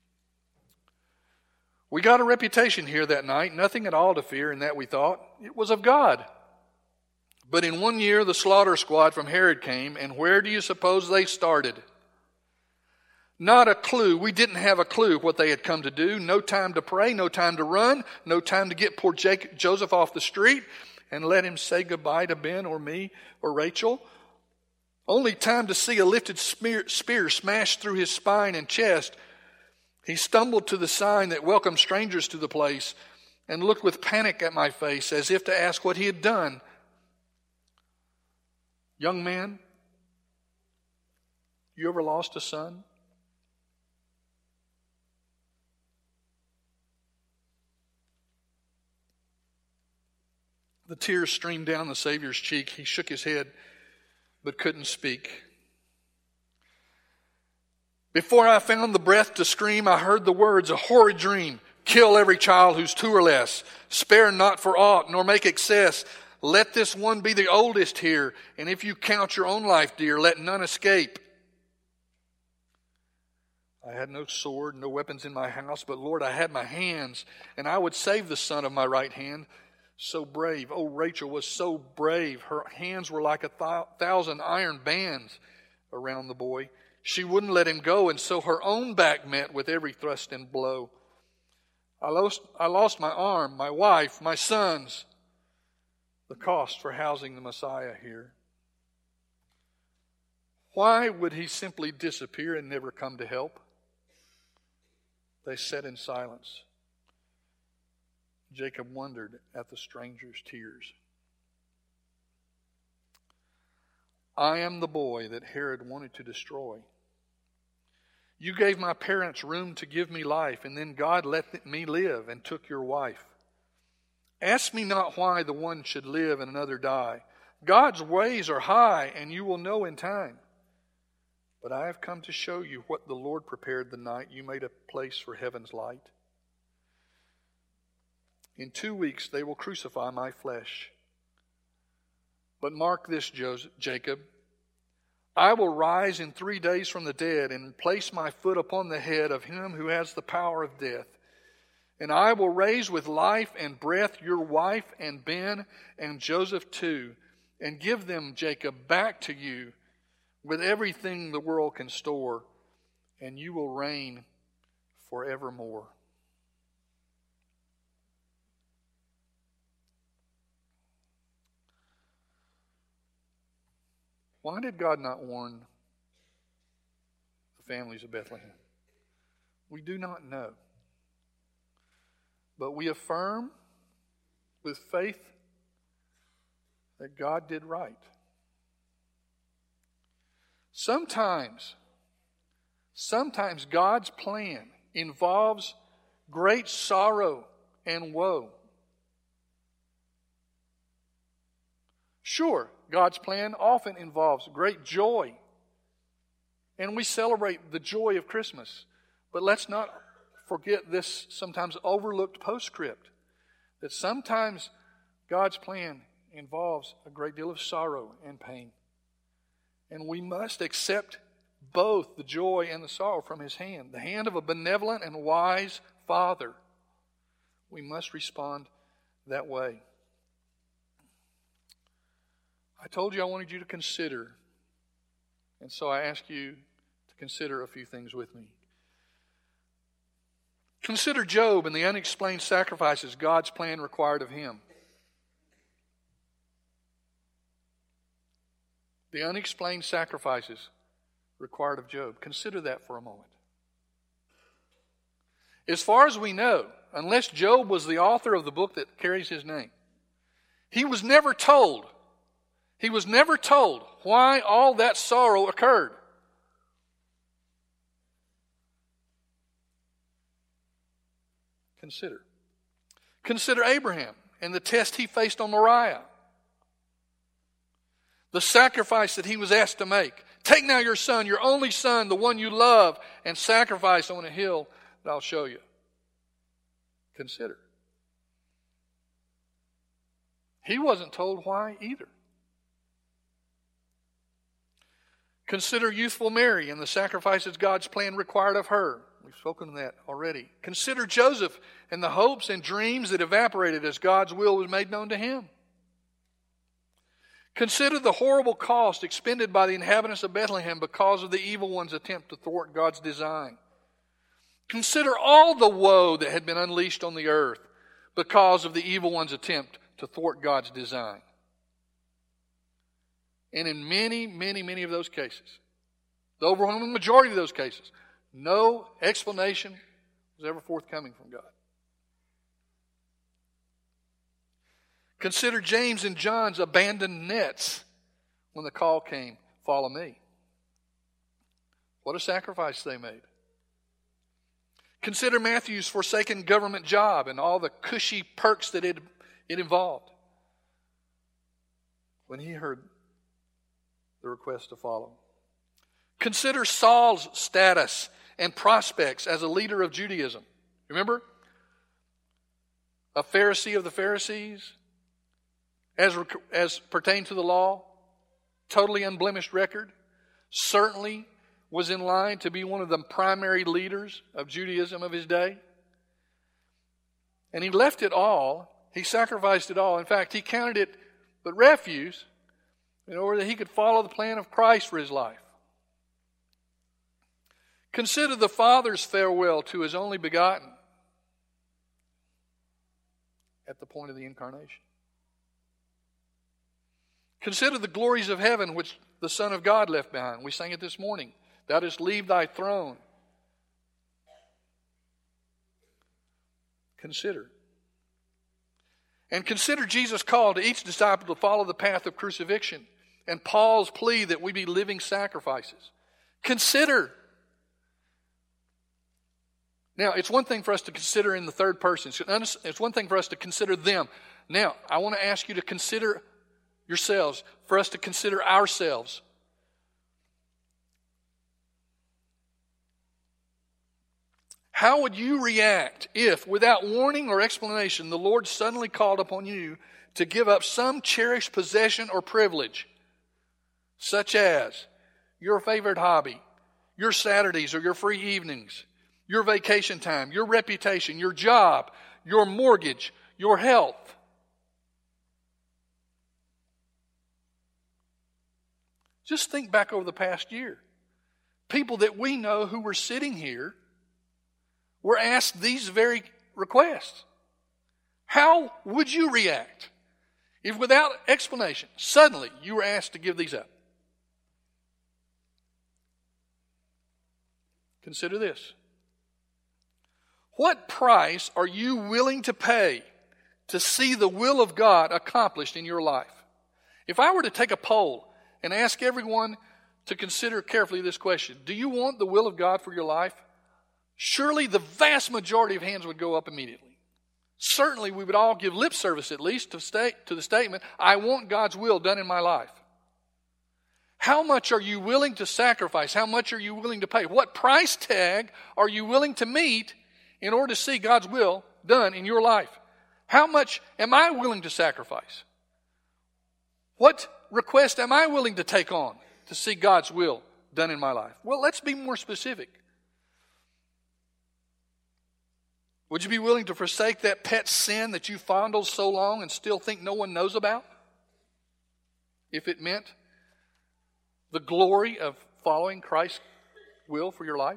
We got a reputation here that night, nothing at all to fear in that we thought. It was of God. But in one year the slaughter squad from Herod came, and where do you suppose they started? Not a clue. We didn't have a clue what they had come to do. No time to pray, no time to run, no time to get poor Jacob, Joseph off the street and let him say goodbye to Ben or me or Rachel. Only time to see a lifted spear, spear smashed through his spine and chest. He stumbled to the sign that welcomed strangers to the place and looked with panic at my face as if to ask what he had done. Young man, you ever lost a son? The tears streamed down the Savior's cheek. He shook his head, but couldn't speak. Before I found the breath to scream, I heard the words, a horrid dream. Kill every child who's two or less. Spare not for aught, nor make excess. Let this one be the oldest here, and if you count your own life, dear, let none escape. I had no sword, no weapons in my house, but Lord, I had my hands, and I would save the son of my right hand. So brave. Oh, Rachel was so brave. Her hands were like a th- thousand iron bands around the boy. She wouldn't let him go, and so her own back met with every thrust and blow. I lost, I lost my arm, my wife, my sons. The cost for housing the Messiah here. Why would he simply disappear and never come to help? They sat in silence. Jacob wondered at the stranger's tears. I am the boy that Herod wanted to destroy. You gave my parents room to give me life, and then God let me live and took your wife. Ask me not why the one should live and another die. God's ways are high, and you will know in time. But I have come to show you what the Lord prepared the night you made a place for heaven's light. In two weeks they will crucify my flesh. But mark this, Joseph, Jacob. I will rise in three days from the dead and place my foot upon the head of him who has the power of death. And I will raise with life and breath your wife and Ben and Joseph too, and give them, Jacob, back to you with everything the world can store, and you will reign forevermore. Why did God not warn the families of Bethlehem? We do not know. But we affirm with faith that God did right. Sometimes, sometimes God's plan involves great sorrow and woe. Sure, God's plan often involves great joy. And we celebrate the joy of Christmas. But let's not forget this sometimes overlooked postscript, that sometimes God's plan involves a great deal of sorrow and pain. And we must accept both the joy and the sorrow from His hand, the hand of a benevolent and wise Father. We must respond that way. I told you I wanted you to consider, and so I ask you to consider a few things with me. Consider Job and the unexplained sacrifices God's plan required of him. The unexplained sacrifices required of Job. Consider that for a moment. As far as we know, unless Job was the author of the book that carries his name, he was never told, he was never told why all that sorrow occurred. Consider. Consider Abraham and the test he faced on Moriah. The sacrifice that he was asked to make. Take now your son, your only son, the one you love, and sacrifice on a hill that I'll show you. Consider. He wasn't told why either. Consider youthful Mary and the sacrifices God's plan required of her. We've spoken of that already. Consider Joseph and the hopes and dreams that evaporated as God's will was made known to him. Consider the horrible cost expended by the inhabitants of Bethlehem because of the evil one's attempt to thwart God's design. Consider all the woe that had been unleashed on the earth because of the evil one's attempt to thwart God's design. And in many, many, many of those cases, the overwhelming majority of those cases, no explanation was ever forthcoming from God. Consider James and John's abandoned nets when the call came, follow me. What a sacrifice they made. Consider Matthew's forsaken government job and all the cushy perks that it, it involved when he heard the request to follow. Consider Saul's status and prospects as a leader of Judaism. Remember? A Pharisee of the Pharisees, as, as pertained to the law, totally unblemished record, certainly was in line to be one of the primary leaders of Judaism of his day. And he left it all, he sacrificed it all. In fact, he counted it but refuse in order that he could follow the plan of Christ for his life. Consider the Father's farewell to his only begotten at the point of the incarnation. Consider the glories of heaven which the Son of God left behind. We sang it this morning. Thou didst leave thy throne. Consider. And consider Jesus' call to each disciple to follow the path of crucifixion and Paul's plea that we be living sacrifices. Consider. Now, it's one thing for us to consider in the third person. It's one thing for us to consider them. Now, I want to ask you to consider yourselves, for us to consider ourselves. How would you react if, without warning or explanation, the Lord suddenly called upon you to give up some cherished possession or privilege, such as your favorite hobby, your Saturdays or your free evenings, your vacation time, your reputation, your job, your mortgage, your health? Just think back over the past year. People that we know who were sitting here were asked these very requests. How would you react if, without explanation, suddenly you were asked to give these up? Consider this. What price are you willing to pay to see the will of God accomplished in your life? If I were to take a poll and ask everyone to consider carefully this question, do you want the will of God for your life? Surely the vast majority of hands would go up immediately. Certainly we would all give lip service at least to, state, to the statement, I want God's will done in my life. How much are you willing to sacrifice? How much are you willing to pay? What price tag are you willing to meet in order to see God's will done in your life? How much am I willing to sacrifice? What request am I willing to take on to see God's will done in my life? Well, let's be more specific. Would you be willing to forsake that pet sin that you fondled so long and still think no one knows about? If it meant the glory of following Christ's will for your life?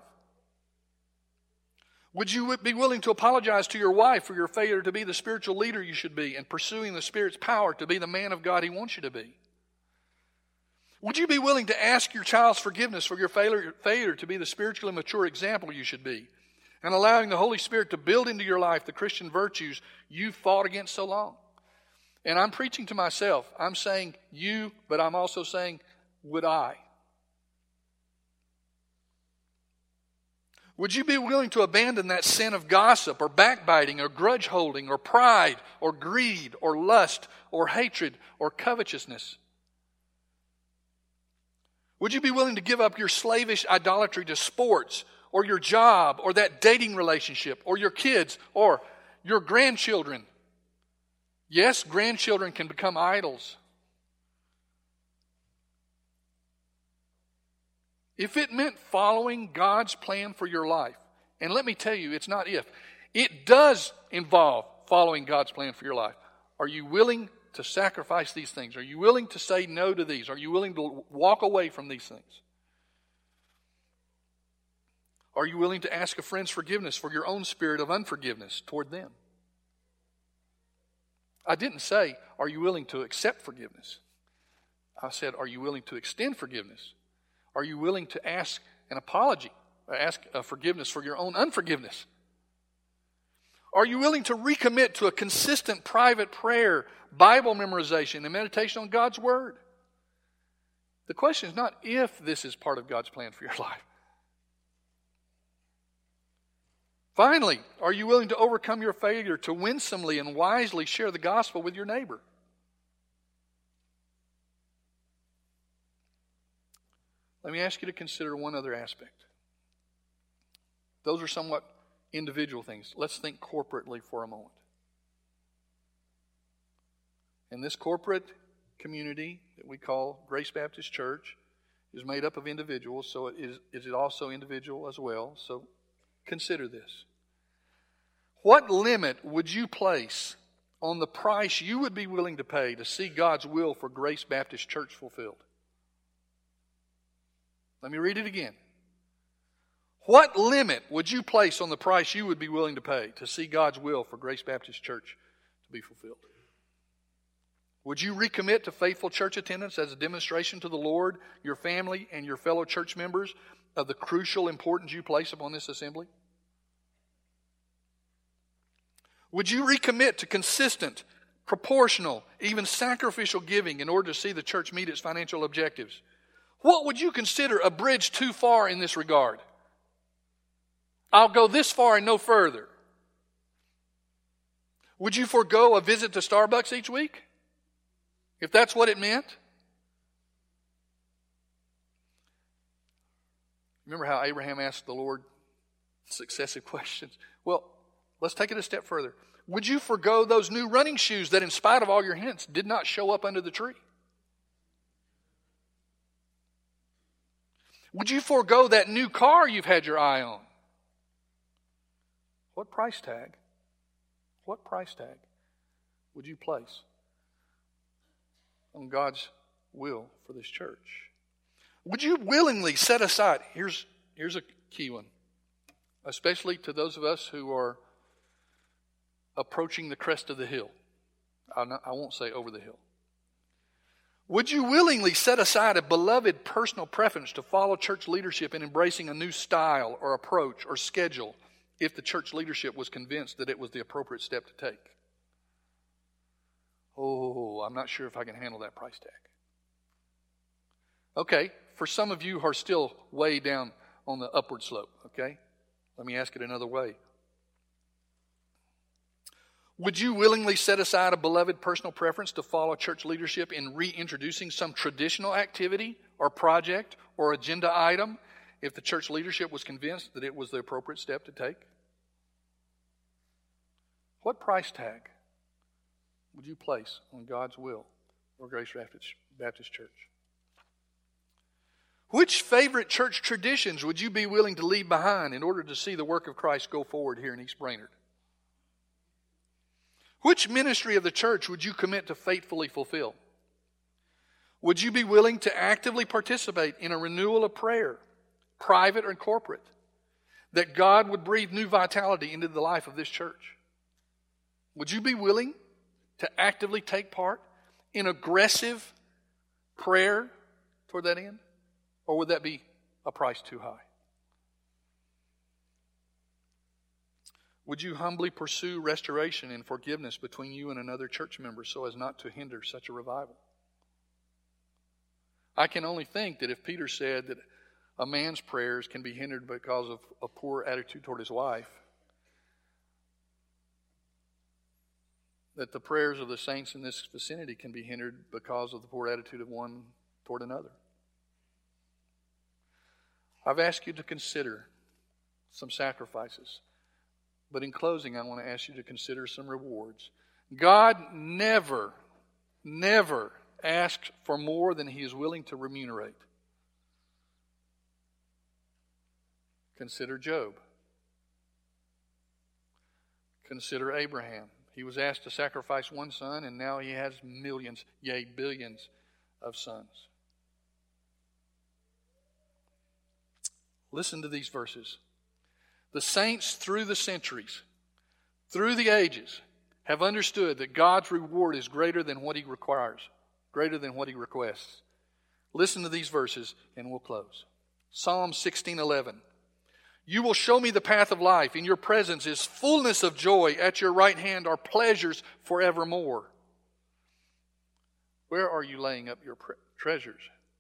Would you be willing to apologize to your wife for your failure to be the spiritual leader you should be and pursuing the Spirit's power to be the man of God He wants you to be? Would you be willing to ask your child's forgiveness for your failure, failure to be the spiritually mature example you should be, and allowing the Holy Spirit to build into your life the Christian virtues you fought against so long? And I'm preaching to myself. I'm saying you, but I'm also saying, would I? Would you be willing to abandon that sin of gossip or backbiting or grudge holding or pride or greed or lust or hatred or covetousness? Would you be willing to give up your slavish idolatry to sports or your job or that dating relationship or your kids or your grandchildren? Yes, grandchildren can become idols. If it meant following God's plan for your life, and let me tell you, it's not if, it does involve following God's plan for your life. Are you willing to sacrifice these things? Are you willing to say no to these? Are you willing to walk away from these things? Are you willing to ask a friend's forgiveness for your own spirit of unforgiveness toward them? I didn't say, are you willing to accept forgiveness? I said, are you willing to extend forgiveness? Are you willing to ask an apology, or ask a forgiveness for your own unforgiveness? Are you willing to recommit to a consistent private prayer, Bible memorization, and meditation on God's Word? The question is not if this is part of God's plan for your life. Finally, are you willing to overcome your failure to winsomely and wisely share the gospel with your neighbor? Let me ask you to consider one other aspect. Those are somewhat individual things. Let's think corporately for a moment. And this corporate community that we call Grace Baptist Church is made up of individuals, so it is, is it also individual as well. So consider this. What limit would you place on the price you would be willing to pay to see God's will for Grace Baptist Church fulfilled? Let me read it again. What limit would you place on the price you would be willing to pay to see God's will for Grace Baptist Church to be fulfilled? Would you recommit to faithful church attendance as a demonstration to the Lord, your family, and your fellow church members of the crucial importance you place upon this assembly? Would you recommit to consistent, proportional, even sacrificial giving in order to see the church meet its financial objectives? What would you consider a bridge too far in this regard? I'll go this far and no further. Would you forego a visit to Starbucks each week? If that's what it meant? Remember how Abraham asked the Lord successive questions? Well, let's take it a step further. Would you forego those new running shoes that, in spite of all your hints, did not show up under the tree? Would you forego that new car you've had your eye on? What price tag? What price tag would you place on God's will for this church? Would you willingly set aside, here's, here's a key one, especially to those of us who are approaching the crest of the hill. I'll not, I won't say over the hill. Would you willingly set aside a beloved personal preference to follow church leadership in embracing a new style or approach or schedule if the church leadership was convinced that it was the appropriate step to take? Oh, I'm not sure if I can handle that price tag. Okay, for some of you who are still way down on the upward slope, okay? Let me ask it another way. Would you willingly set aside a beloved personal preference to follow church leadership in reintroducing some traditional activity or project or agenda item if the church leadership was convinced that it was the appropriate step to take? What price tag would you place on God's will for Grace Baptist Church? Which favorite church traditions would you be willing to leave behind in order to see the work of Christ go forward here in East Brainerd? Which ministry of the church would you commit to faithfully fulfill? Would you be willing to actively participate in a renewal of prayer, private or corporate, that God would breathe new vitality into the life of this church? Would you be willing to actively take part in aggressive prayer toward that end? Or would that be a price too high? Would you humbly pursue restoration and forgiveness between you and another church member so as not to hinder such a revival? I can only think that if Peter said that a man's prayers can be hindered because of a poor attitude toward his wife, that the prayers of the saints in this vicinity can be hindered because of the poor attitude of one toward another. I've asked you to consider some sacrifices, but in closing, I want to ask you to consider some rewards. God never, never asks for more than He is willing to remunerate. Consider Job. Consider Abraham. He was asked to sacrifice one son, and now he has millions, yea, billions of sons. Listen to these verses. The saints through the centuries, through the ages, have understood that God's reward is greater than what He requires, greater than what He requests. Listen to these verses, and we'll close. Psalm sixteen eleven. You will show me the path of life. In your presence is fullness of joy. At your right hand are pleasures forevermore. Where are you laying up your pre- treasures?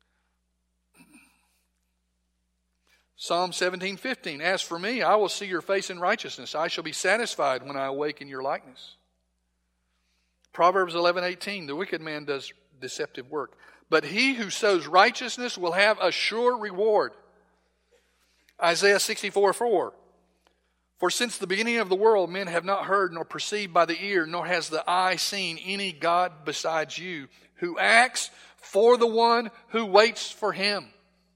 Psalm seventeen fifteen. As for me, I will see your face in righteousness. I shall be satisfied when I awake in your likeness. Proverbs eleven eighteen. The wicked man does deceptive work, but he who sows righteousness will have a sure reward. Isaiah sixty-four four. For since the beginning of the world, men have not heard nor perceived by the ear, nor has the eye seen any God besides you, who acts for the one who waits for Him.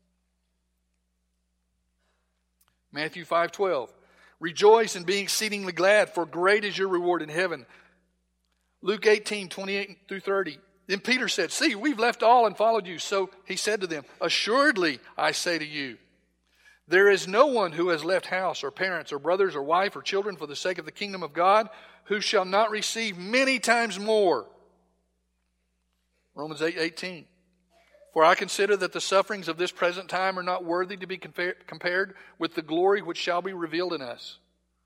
Matthew five twelve. Rejoice and be exceedingly glad, for great is your reward in heaven. Luke eighteen twenty-eight through thirty. Then Peter said, see, we've left all and followed you. So he said to them, assuredly, I say to you, there is no one who has left house or parents or brothers or wife or children for the sake of the kingdom of God who shall not receive many times more. Romans eight eighteen. For I consider that the sufferings of this present time are not worthy to be compared with the glory which shall be revealed in us.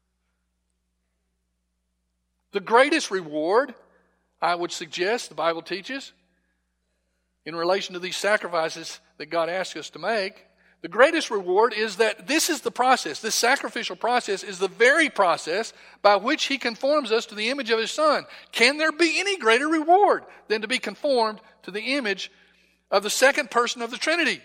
The greatest reward, I would suggest, the Bible teaches, in relation to these sacrifices that God asks us to make, the greatest reward is that this is the process. This sacrificial process is the very process by which He conforms us to the image of His Son. Can there be any greater reward than to be conformed to the image of the second person of the Trinity?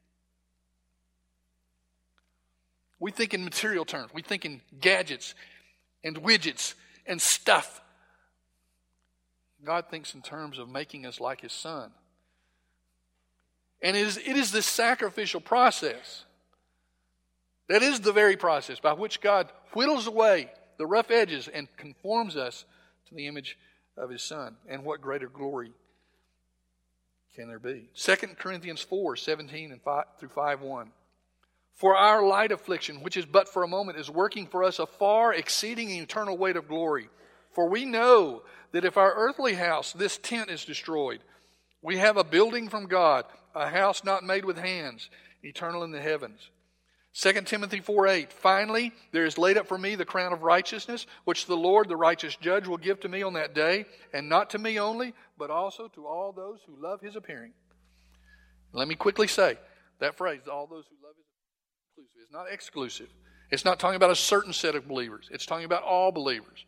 We think in material terms. We think in gadgets and widgets and stuff. God thinks in terms of making us like His Son. And it is, it is this sacrificial process that is the very process by which God whittles away the rough edges and conforms us to the image of His Son. And what greater glory can there be? Second Corinthians four seventeen and five through five one. For our light affliction, which is but for a moment, is working for us a far exceeding eternal weight of glory. For we know that if our earthly house, this tent, is destroyed, we have a building from God, a house not made with hands, eternal in the heavens. Second Timothy four eight. Finally, there is laid up for me the crown of righteousness, which the Lord, the righteous judge, will give to me on that day, and not to me only, but also to all those who love His appearing. Let me quickly say, that phrase, all those who love His appearing, is not exclusive. It's not talking about a certain set of believers. It's talking about all believers.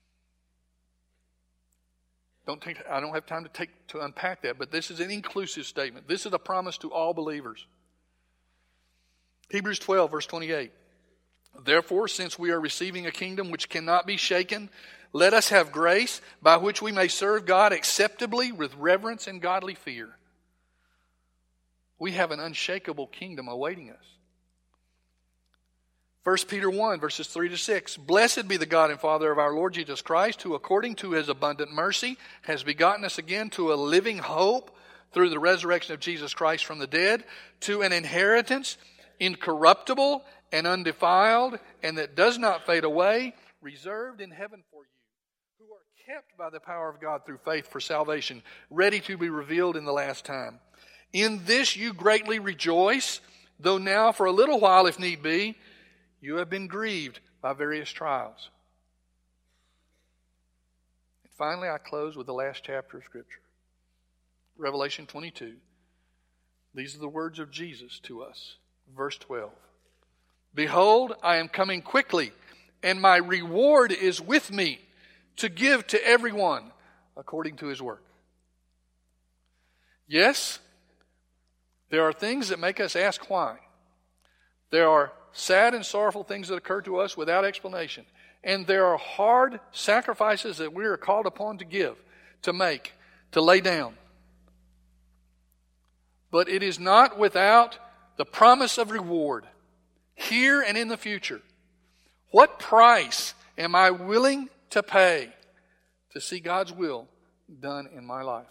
Don't take, I don't have time to take to unpack that, but this is an inclusive statement. This is a promise to all believers. Hebrews twelve, verse twenty-eight. Therefore, since we are receiving a kingdom which cannot be shaken, let us have grace by which we may serve God acceptably with reverence and godly fear. We have an unshakable kingdom awaiting us. First Peter one, verses three to six. Blessed be the God and Father of our Lord Jesus Christ, who according to His abundant mercy has begotten us again to a living hope through the resurrection of Jesus Christ from the dead, to an inheritance incorruptible and undefiled, and that does not fade away, reserved in heaven for you, who are kept by the power of God through faith for salvation, ready to be revealed in the last time. In this you greatly rejoice, though now for a little while, if need be, you have been grieved by various trials. And finally, I close with the last chapter of Scripture. Revelation twenty-two. These are the words of Jesus to us. Verse twelve. Behold, I am coming quickly, and my reward is with me to give to everyone according to his work. Yes, there are things that make us ask why. There are sad and sorrowful things that occur to us without explanation. And there are hard sacrifices that we are called upon to give, to make, to lay down. But it is not without the promise of reward, here and in the future. What price am I willing to pay to see God's will done in my life?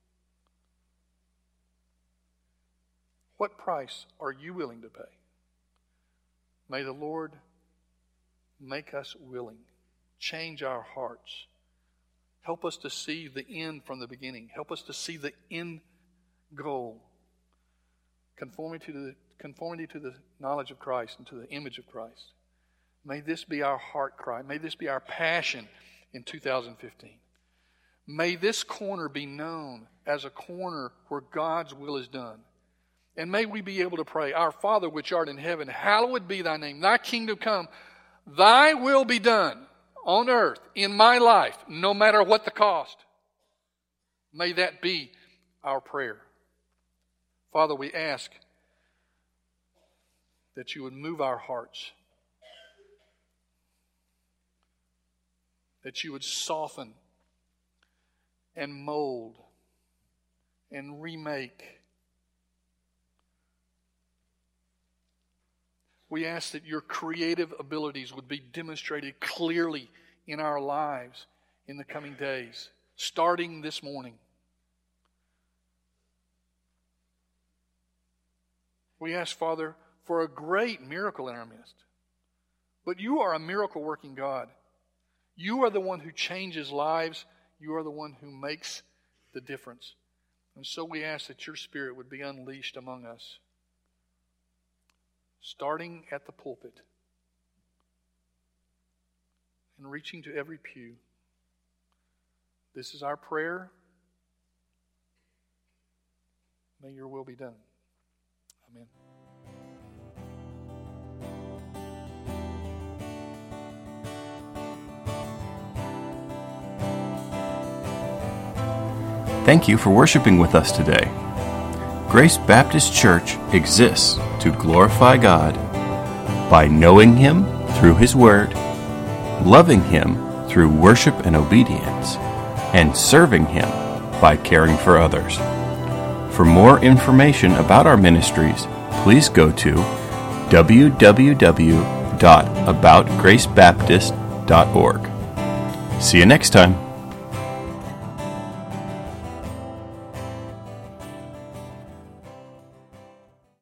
What price are you willing to pay? May the Lord make us willing, change our hearts, help us to see the end from the beginning, help us to see the end goal, conformity to the, conformity to the knowledge of Christ and to the image of Christ. May this be our heart cry. May this be our passion in two thousand fifteen. May this corner be known as a corner where God's will is done. And may we be able to pray, Our Father which art in heaven, hallowed be thy name. Thy kingdom come. Thy will be done on earth, in my life, no matter what the cost. May that be our prayer. Father, we ask that you would move our hearts, that you would soften and mold and remake. We ask that your creative abilities would be demonstrated clearly in our lives in the coming days, starting this morning. We ask, Father, for a great miracle in our midst. But you are a miracle-working God. You are the one who changes lives. You are the one who makes the difference. And so we ask that your Spirit would be unleashed among us, starting at the pulpit and reaching to every pew. This is our prayer. May your will be done. Amen. Thank you for worshiping with us today. Grace Baptist Church exists to glorify God by knowing Him through His Word, loving Him through worship and obedience, and serving Him by caring for others. For more information about our ministries, please go to w w w dot about grace baptist dot org. See you next time.